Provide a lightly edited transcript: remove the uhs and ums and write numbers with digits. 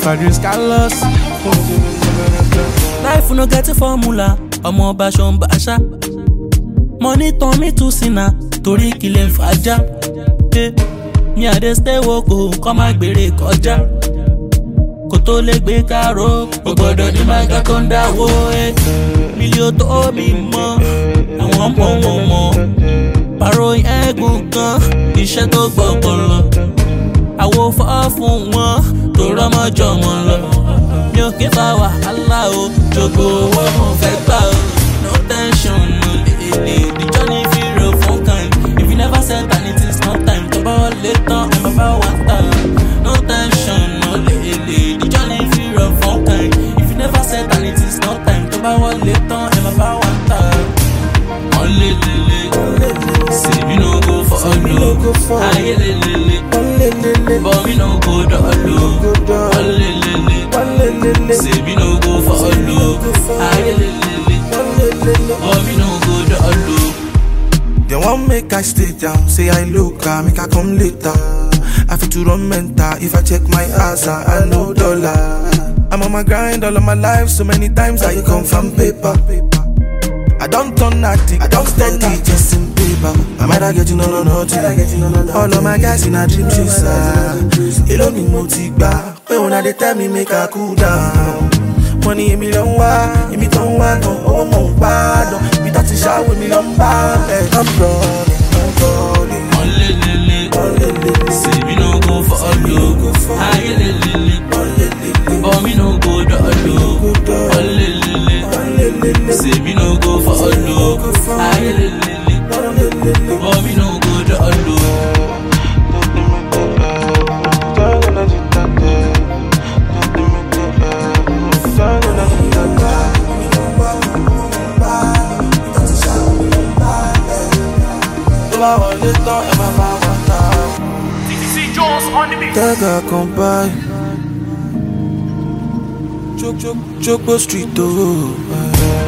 Paris Carlos. Life no get a formula, ọmọ ọba ṣan bàṣà. Money turn me to sinner, torí kìlẹ̀ fàájà. Mi à dey stay woko, kọ́ máa gbèrè kọjá. Kò tó lè gbé káró, kò gbọ́dọ̀ ní mága tó ń dáwó. Mílíọ̀ tó mi mọ́, àwọn ọmọ wọn mọ́. Pàrọ̀ ẹ̀gùn gan, iṣẹ́ tó gbọ̀gbọ̀ lọ. Àwo fọ́ fún wọn, tó rọ́mọ́jọ́ wọn lọ. Mi ò kí fa wàhálà o, jòkó owó mo fẹ́ gbà o. No tension, no lele, the journey fit rough for kind. If you never set and it is not time, tó bá wọlé tán, ẹ̀ máa bá one time. No tension, no lele, the journey fit rough for kind. If you never set and it is not time, tó bá wọlé tán, ẹ̀ máa bá one time. Olelele, say me no go for olo. Aye lelele, but me no go dolo. Olelele, say me no go for olo. Aye lelele, but me no go dolo. They want make I stay down, say I look, make I come later. I feel to run mental, if I check my ass, I know dollar. I'm on my grind all of my life, so many times I come from paper. I don't turn addict, I don't steady, just in paper. I might have getting on nothing. All of my guys in a dream chaser. You don't need motiva, but when they tell me make I cool down. Money in me long wa, in me don't want no, oh my pardon. Me that is shower with me long bad, I'm rolling. Olelele, say me no go for olo. Aye lelele, but me no go dolo. Olelele, say me no go for olo. Aye lelele, but me no go dolo. Daga come by, Choco Street, oh.